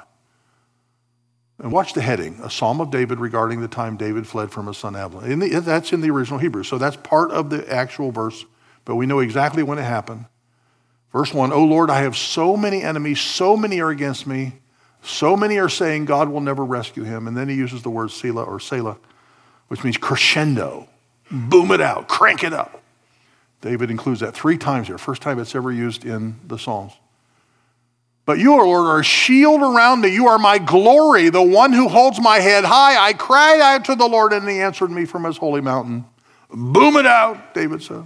And watch the heading, a psalm of David regarding the time David fled from his son Absalom. That's in the original Hebrew, so that's part of the actual verse, but we know exactly when it happened. Verse 1, O Lord, I have so many enemies, so many are against me, so many are saying God will never rescue him. And then he uses the word Selah or Selah, which means crescendo. Boom it out, crank it up. David includes that 3 times here, first time it's ever used in the Psalms. But you, O Lord, are a shield around me. You are my glory, the one who holds my head high. I cried out to the Lord, and he answered me from his holy mountain. Boom it out, David said.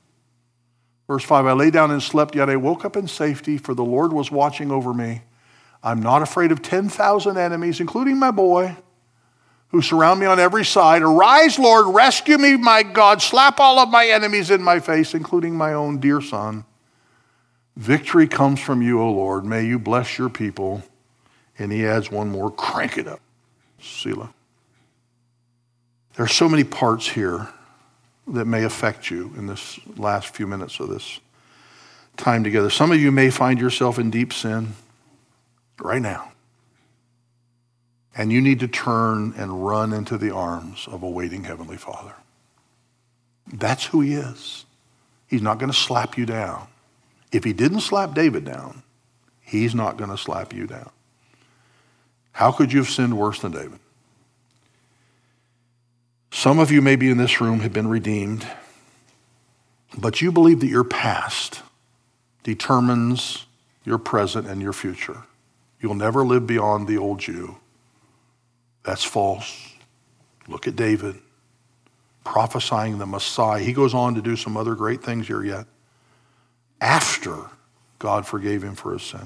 Verse 5, I lay down and slept, yet I woke up in safety, for the Lord was watching over me. I'm not afraid of 10,000 enemies, including my boy, who surround me on every side. Arise, Lord, rescue me, my God. Slap all of my enemies in my face, including my own dear son. Victory comes from you, O Lord. May you bless your people. And he adds one more, crank it up. Selah. There are so many parts here that may affect you in this last few minutes of this time together. Some of you may find yourself in deep sin right now. And you need to turn and run into the arms of a waiting Heavenly Father. That's who he is. He's not going to slap you down. If he didn't slap David down, he's not going to slap you down. How could you have sinned worse than David? Some of you maybe in this room have been redeemed, but you believe that your past determines your present and your future. You'll never live beyond the old you. That's false. Look at David, prophesying the Messiah. He goes on to do some other great things here yet, after God forgave him for his sin.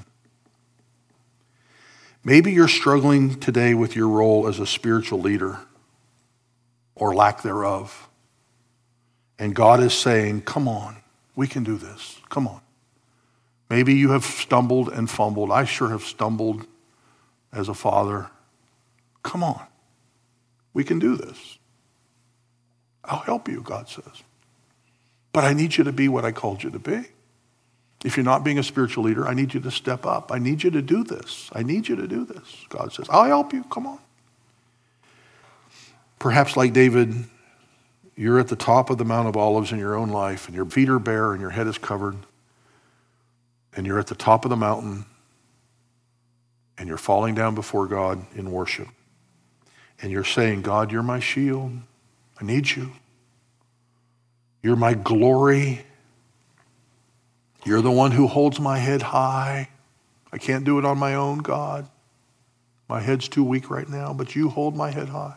Maybe you're struggling today with your role as a spiritual leader or lack thereof. And God is saying, come on, we can do this. Come on. Maybe you have stumbled and fumbled. I sure have stumbled as a father. Come on. We can do this. I'll help you, God says. But I need you to be what I called you to be. If you're not being a spiritual leader, I need you to step up. I need you to do this. I need you to do this. God says, I'll help you. Come on. Perhaps like David, you're at the top of the Mount of Olives in your own life, and your feet are bare and your head is covered, and you're at the top of the mountain, and you're falling down before God in worship. And you're saying, God, you're my shield. I need you. You're my glory. You're the one who holds my head high. I can't do it on my own, God. My head's too weak right now, but you hold my head high.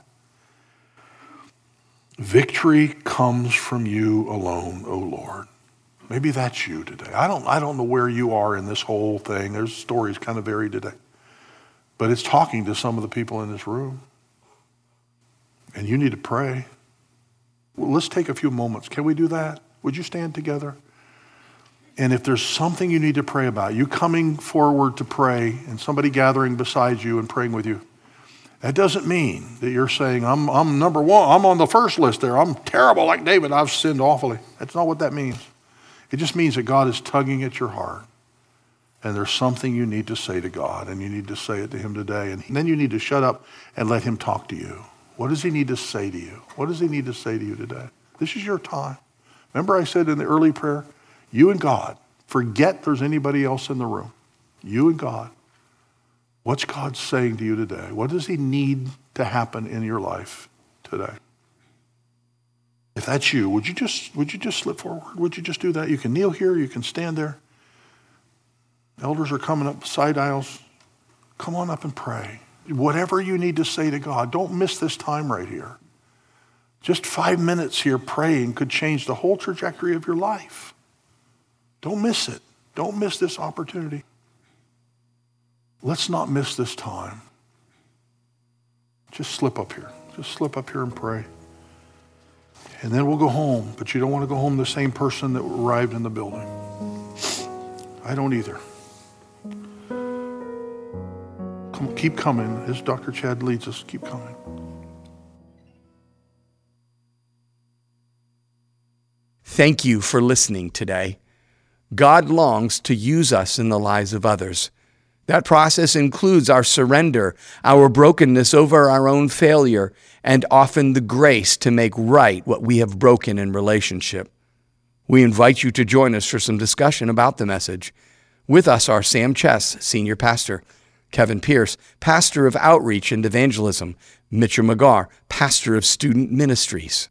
Victory comes from you alone, O Lord. Maybe that's you today. I don't know where you are in this whole thing. There's stories kind of vary today. But it's talking to some of the people in this room. And you need to pray. Well, let's take a few moments. Can we do that? Would you stand together? And if there's something you need to pray about, you coming forward to pray and somebody gathering beside you and praying with you, that doesn't mean that you're saying, I'm number one, I'm on the first list there, I'm terrible like David, I've sinned awfully. That's not what that means. It just means that God is tugging at your heart. And there's something you need to say to God, and you need to say it to him today. And then you need to shut up and let him talk to you. What does he need to say to you? What does he need to say to you today? This is your time. Remember I said in the early prayer, you and God. Forget there's anybody else in the room. You and God. What's God saying to you today? What does he need to happen in your life today? If that's you, would you just slip forward? Would you just do that? You can kneel here, you can stand there. Elders are coming up side aisles. Come on up and pray. Whatever you need to say to God, don't miss this time right here. Just 5 minutes here praying could change the whole trajectory of your life. Don't miss it. Don't miss this opportunity. Let's not miss this time. Just slip up here. Just slip up here and pray. And then we'll go home, but you don't want to go home the same person that arrived in the building. I don't either. Come, keep coming as Dr. Chad leads us. Keep coming. Thank you for listening today. God longs to use us in the lives of others. That process includes our surrender, our brokenness over our own failure, and often the grace to make right what we have broken in relationship. We invite you to join us for some discussion about the message. With us are Sam Chess, Senior Pastor, Kevin Pierce, Pastor of Outreach and Evangelism, Mitchell McGar, Pastor of Student Ministries.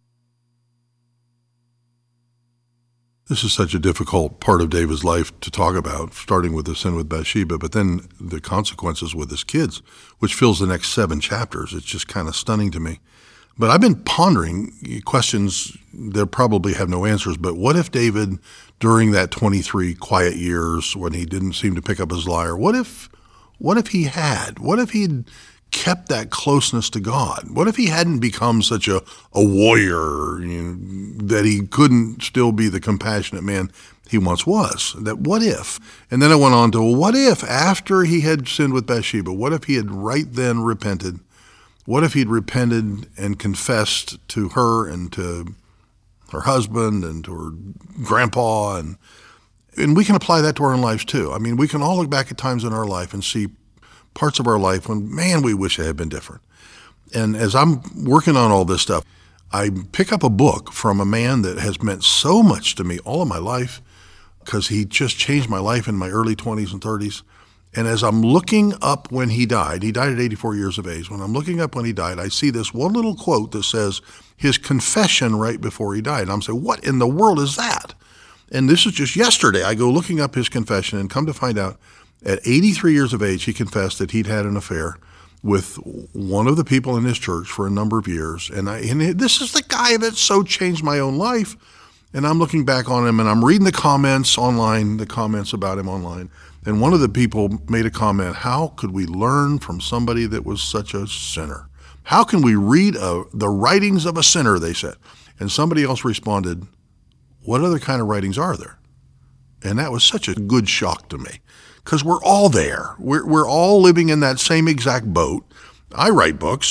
This is such a difficult part of David's life to talk about, starting with the sin with Bathsheba, but then the consequences with his kids, which fills the next 7 chapters. It's just kind of stunning to me. But I've been pondering questions that probably have no answers, but what if David, during that 23 quiet years when he didn't seem to pick up his lyre, what if he had? What if he'd kept that closeness to God? What if he hadn't become such a warrior, that he couldn't still be the compassionate man he once was? That what if? And then I went on to, what if after he had sinned with Bathsheba, what if he had right then repented? What if he'd repented and confessed to her and to her husband and to her grandpa? And we can apply that to our own lives too. I mean, we can all look back at times in our life and see parts of our life when, man, we wish it had been different. And as I'm working on all this stuff, I pick up a book from a man that has meant so much to me all of my life because he just changed my life in my early 20s and 30s. And as I'm looking up when he died at 84 years of age, when I'm looking up when he died, I see this one little quote that says his confession right before he died. And I'm saying, what in the world is that? And this is just yesterday. I go looking up his confession and come to find out at 83 years of age, he confessed that he'd had an affair with one of the people in his church for a number of years. And this is the guy that so changed my own life. And I'm looking back on him and I'm reading the comments online, the comments about him online. And one of the people made a comment, how could we learn from somebody that was such a sinner? How can we read the writings of a sinner, they said. And somebody else responded, what other kind of writings are there? And that was such a good shock to me because we're all there. We're all living in that same exact boat. I write books,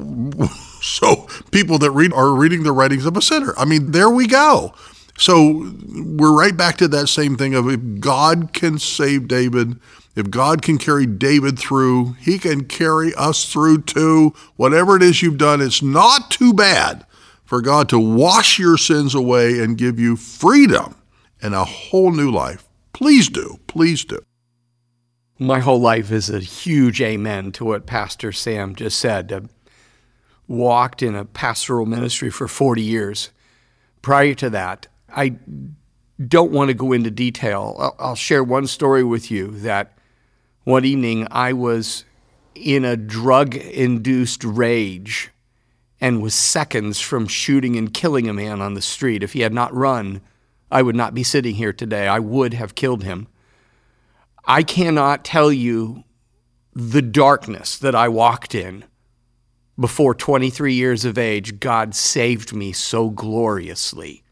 so people that read are reading the writings of a sinner. I mean, there we go. So we're right back to that same thing of if God can save David, if God can carry David through, he can carry us through too. Whatever it is you've done, it's not too bad for God to wash your sins away and give you freedom and a whole new life. Please do. Please do. My whole life is a huge amen to what Pastor Sam just said. Walked in a pastoral ministry for 40 years. Prior to that, I don't want to go into detail. I'll share one story with you that one evening I was in a drug-induced rage and was seconds from shooting and killing a man on the street. If he had not run, I would not be sitting here today. I would have killed him. I cannot tell you the darkness that I walked in before 23 years of age. God saved me so gloriously.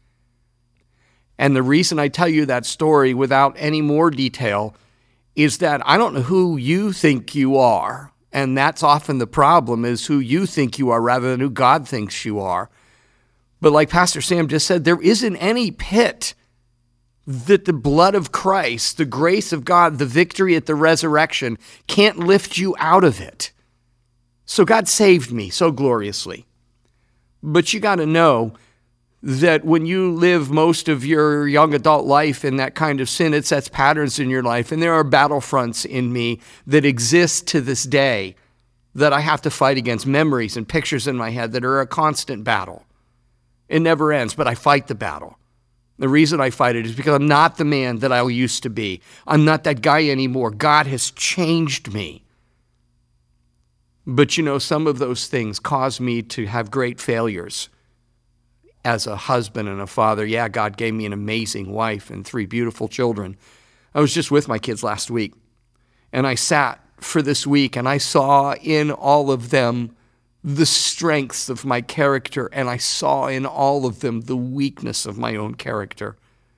And the reason I tell you that story without any more detail is that I don't know who you think you are. And that's often the problem, is who you think you are rather than who God thinks you are. But like Pastor Sam just said, there isn't any pit that the blood of Christ, the grace of God, the victory at the resurrection can't lift you out of it. So God saved me so gloriously. But you got to know that when you live most of your young adult life in that kind of sin, it sets patterns in your life. And there are battlefronts in me that exist to this day that I have to fight against, memories and pictures in my head that are a constant battle. It never ends, but I fight the battle. The reason I fight it is because I'm not the man that I used to be. I'm not that guy anymore. God has changed me. But you know, some of those things cause me to have great failures as a husband and a father. Yeah, God gave me an amazing wife and 3 beautiful children. I was just with my kids last week, and I sat for this week, and I saw in all of them the strengths of my character, and I saw in all of them the weakness of my own character.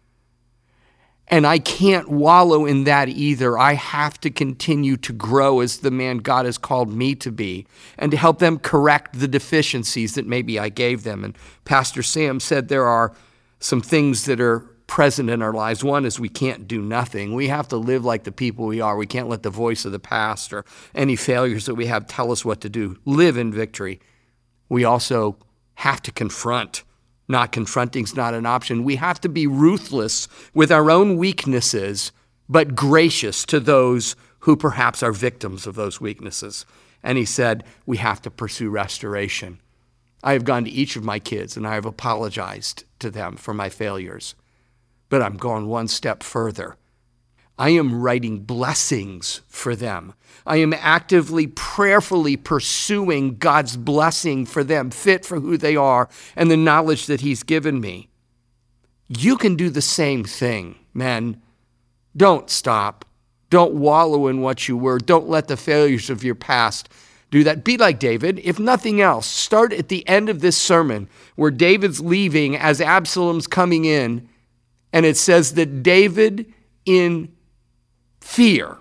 And I can't wallow in that either. I have to continue to grow as the man God has called me to be and to help them correct the deficiencies that maybe I gave them. And Pastor Sam said there are some things that are present in our lives. One is we can't do nothing. We have to live like the people we are. We can't let the voice of the past or any failures that we have tell us what to do. Live in victory. We also have to confront. Not confronting is not an option. We have to be ruthless with our own weaknesses, but gracious to those who perhaps are victims of those weaknesses. And he said, we have to pursue restoration. I have gone to each of my kids and I have apologized to them for my failures. But I'm going one step further. I am writing blessings for them. I am actively, prayerfully pursuing God's blessing for them, fit for who they are and the knowledge that he's given me. You can do the same thing, men. Don't stop. Don't wallow in what you were. Don't let the failures of your past do that. Be like David. If nothing else, start at the end of this sermon where David's leaving as Absalom's coming in, and it says that David, in fear,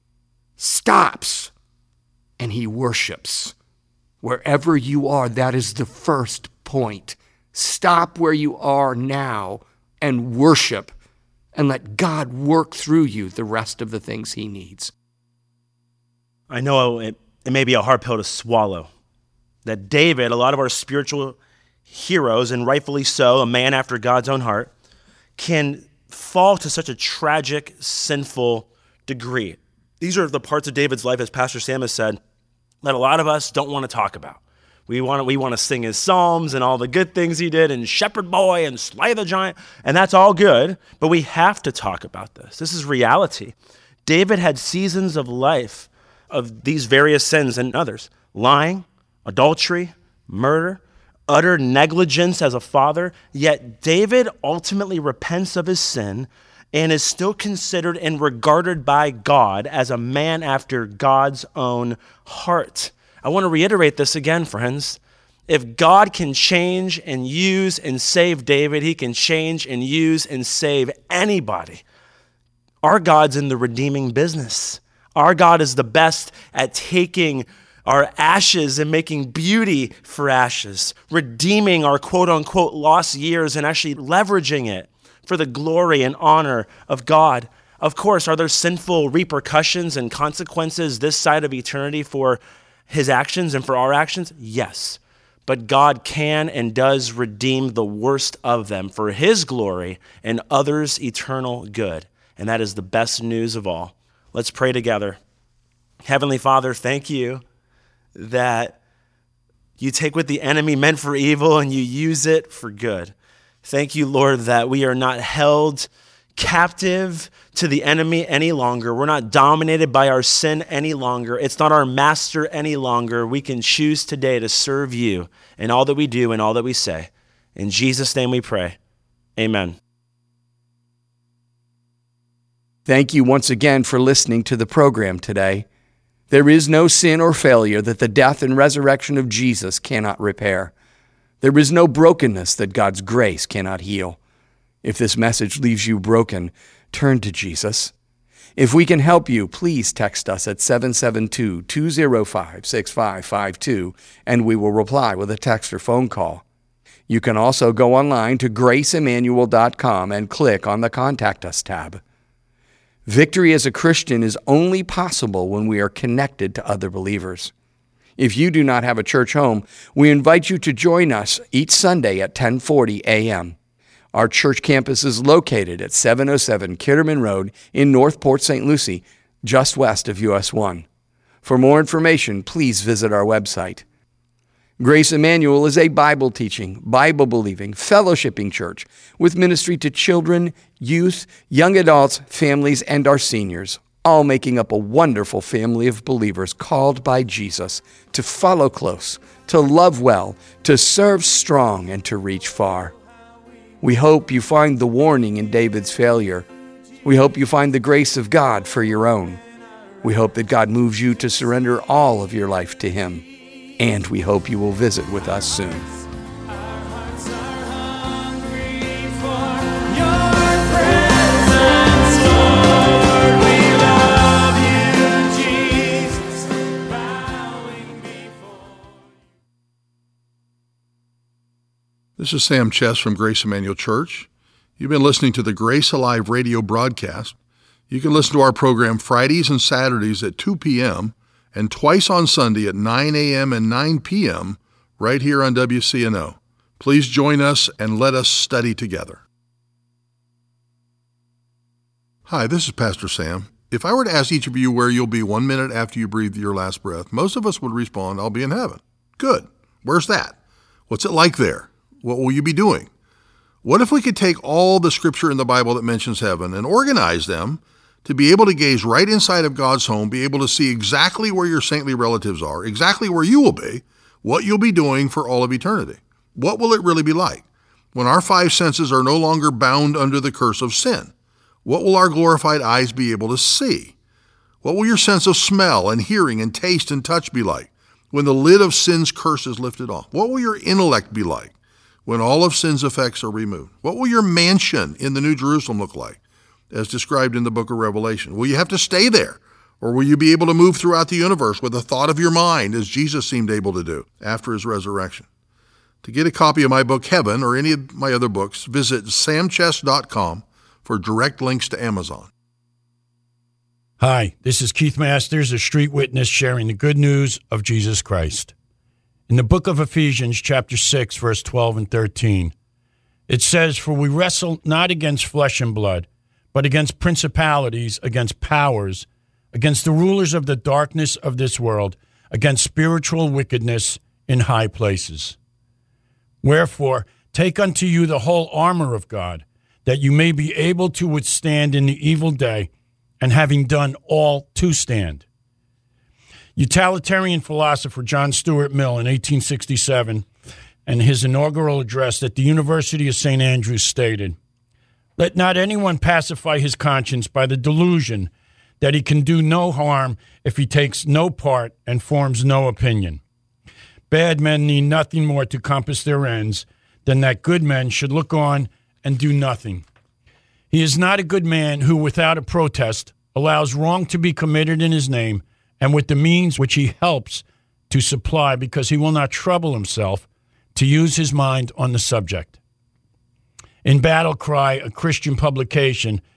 stops and he worships. Wherever you are, that is the first point. Stop where you are now and worship and let God work through you the rest of the things he needs. I know it may be a hard pill to swallow, that David, a lot of our spiritual heroes, and rightfully so, a man after God's own heart, can fall to such a tragic, sinful degree. These are the parts of David's life, as Pastor Sam has said, that a lot of us don't want to talk about. We want to sing his psalms and all the good things he did, and Shepherd Boy and Slay the Giant, and that's all good, but we have to talk about this. This is reality. David had seasons of life of these various sins and others: lying, adultery, murder, utter negligence as a father. Yet David ultimately repents of his sin and is still considered and regarded by God as a man after God's own heart. I want to reiterate this again, friends. If God can change and use and save David, he can change and use and save anybody. Our God's in the redeeming business. Our God is the best at taking our ashes and making beauty for ashes, redeeming our quote unquote lost years and actually leveraging it for the glory and honor of God. Of course, are there sinful repercussions and consequences this side of eternity for his actions and for our actions? Yes. But God can and does redeem the worst of them for his glory and others' eternal good. And that is the best news of all. Let's pray together. Heavenly Father, thank you that you take what the enemy meant for evil and you use it for good. Thank you, Lord, that we are not held captive to the enemy any longer. We're not dominated by our sin any longer. It's not our master any longer. We can choose today to serve you in all that we do and all that we say. In Jesus' name we pray. Amen. Thank you once again for listening to the program today. There is no sin or failure that the death and resurrection of Jesus cannot repair. There is no brokenness that God's grace cannot heal. If this message leaves you broken, turn to Jesus. If we can help you, please text us at 772-205-6552, and we will reply with a text or phone call. You can also go online to graceemmanuel.com and click on the Contact Us tab. Victory as a Christian is only possible when we are connected to other believers. If you do not have a church home, we invite you to join us each Sunday at 10:40 a.m. Our church campus is located at 707 Kitterman Road in North Port St. Lucie, just west of US 1. For more information, please visit our website. Grace Emmanuel is a Bible-teaching, Bible-believing, fellowshipping church with ministry to children, youth, young adults, families, and our seniors, all making up a wonderful family of believers called by Jesus to follow close, to love well, to serve strong, and to reach far. We hope you find the warning in David's failure. We hope you find the grace of God for your own. We hope that God moves you to surrender all of your life to Him. And we hope you will visit with us soon. Our hearts are hungry for your presence, Lord. We love you, Jesus, bowing before. This is Sam Chess from Grace Emmanuel Church. You've been listening to the Grace Alive radio broadcast. You can listen to our program Fridays and Saturdays at 2 p.m. and twice on Sunday at 9 a.m. and 9 p.m. right here on WCNO. Please join us and let us study together. Hi, this is Pastor Sam. If I were to ask each of you where you'll be 1 minute after you breathe your last breath, most of us would respond, I'll be in heaven. Good. Where's that? What's it like there? What will you be doing? What if we could take all the scripture in the Bible that mentions heaven and organize them to be able to gaze right inside of God's home, be able to see exactly where your saintly relatives are, exactly where you will be, what you'll be doing for all of eternity? What will it really be like when our five senses are no longer bound under the curse of sin? What will our glorified eyes be able to see? What will your sense of smell and hearing and taste and touch be like when the lid of sin's curse is lifted off? What will your intellect be like when all of sin's effects are removed? What will your mansion in the New Jerusalem look like, as described in the book of Revelation? Will you have to stay there, or will you be able to move throughout the universe with a thought of your mind, as Jesus seemed able to do after his resurrection? To get a copy of my book, Heaven, or any of my other books, visit samchess.com for direct links to Amazon. Hi, this is Keith Masters, a street witness sharing the good news of Jesus Christ. In the book of Ephesians, chapter 6, verse 12 and 13, it says, "For we wrestle not against flesh and blood, but against principalities, against powers, against the rulers of the darkness of this world, against spiritual wickedness in high places. Wherefore, take unto you the whole armor of God, that you may be able to withstand in the evil day, and having done all to stand." Utilitarian philosopher John Stuart Mill in 1867, in his inaugural address at the University of St. Andrews, stated, "Let not anyone pacify his conscience by the delusion that he can do no harm if he takes no part and forms no opinion. Bad men need nothing more to compass their ends than that good men should look on and do nothing." He is not a good man who, without a protest, allows wrong to be committed in his name and with the means which he helps to supply, because he will not trouble himself to use his mind on the subject. In Battle Cry, a Christian publication,